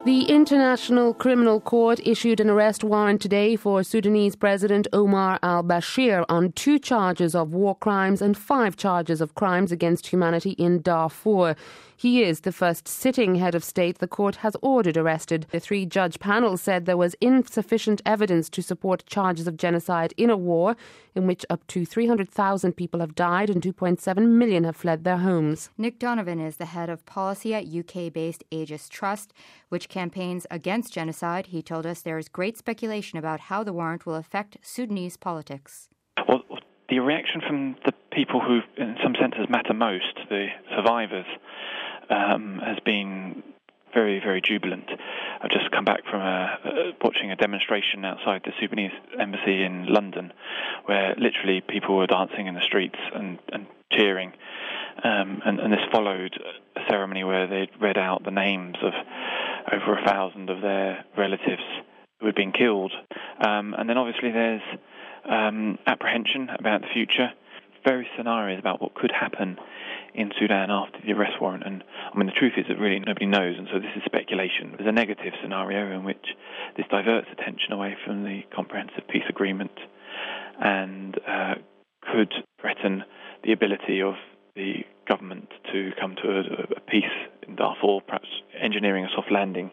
The International Criminal Court issued an arrest warrant today for Sudanese President Omar al-Bashir on 2 charges of war crimes and 5 charges of crimes against humanity in Darfur. He is the first sitting head of state the court has ordered arrested. The 3-judge panel said there was insufficient evidence to support charges of genocide in a war in which up to 300,000 people have died and 2.7 million have fled their homes. Nick Donovan is the head of policy at UK-based Aegis Trust, which campaigns against genocide. He told us there is great speculation about how the warrant will affect Sudanese politics. Well, the reaction from the people who, in some senses, matter most, the survivors, has been very, very jubilant. I've just come back from watching a demonstration outside the Sudanese embassy in London, where literally people were dancing in the streets and cheering. And this followed a ceremony where they read out the names of over 1,000 of their relatives who had been killed. And then obviously there's apprehension about the future, various scenarios about what could happen in Sudan after the arrest warrant. And I mean, the truth is that really nobody knows, and so this is speculation. There's a negative scenario in which this diverts attention away from the comprehensive peace agreement and could threaten the ability of the government to come to a peace in Darfur, perhaps engineering a soft landing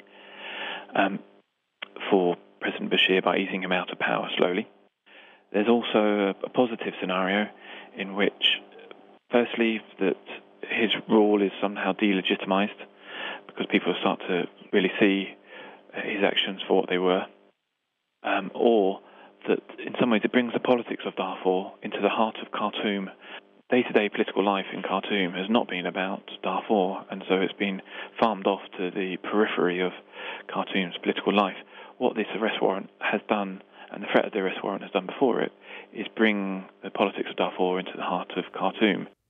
for President Bashir by easing him out of power slowly. There's also a positive scenario in which, firstly, that his rule is somehow delegitimized because people start to really see his actions for what they were, or that in some ways it brings the politics of Darfur into the heart of Khartoum. Day-to-day political life in Khartoum has not been about Darfur, and so it's been farmed off to the periphery of Khartoum's political life. What this arrest warrant has done, and the threat of the arrest warrant has done before it, is bring the politics of Darfur into the heart of Khartoum.